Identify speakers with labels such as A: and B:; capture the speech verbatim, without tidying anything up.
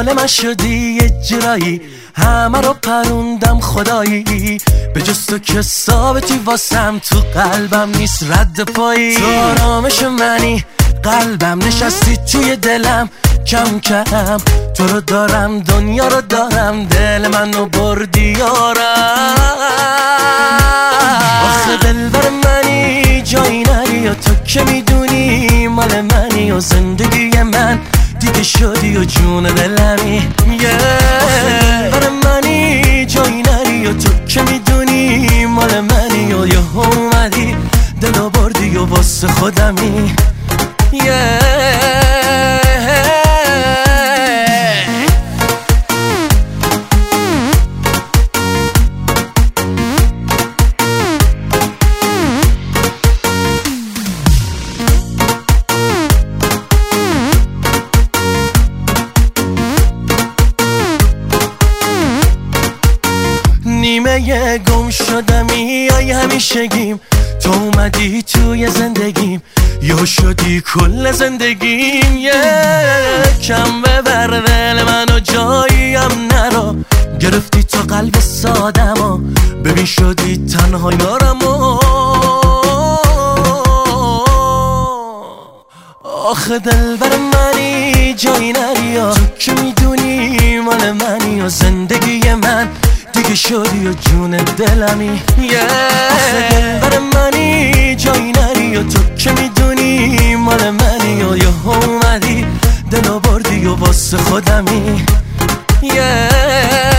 A: مال من شدی یه جورایی، همه رو پروندم خدایی، به جز تو که ثابتی واسم، تو قلبم نیست رد پایی. تو آرامش منی، قلبم نشستی توی دلم، کم کم تو رو دارم، دنیا رو دارم، دل منو بردی یارم. آخه دلبر منی، جایی نری و تو که میدونی مال منی و زندگی من دیگه شدی و جون دلمی. آخه دلبر منی، جایی نری و تو که میدونی مال منی و یه اومدی دلو بردی و واسه خودمی. نیمه گم شدمی ای همیشگیم، تو اومدی توی زندگیم، یا شدی کل زندگیم. یکم ببر دل منو جاییم نرو، گرفتی تو قلب سادمو، ببین شدی تنها یارمو. آخه دلبر منی، جایی نری و تو که میدونی مال منی و زندگی من دیگه شدی و جون دلمی. آخه دلبر منی، جایی نری و تو که میدونی مال منی و یه اومدی دلو بردی و واسه خودمی.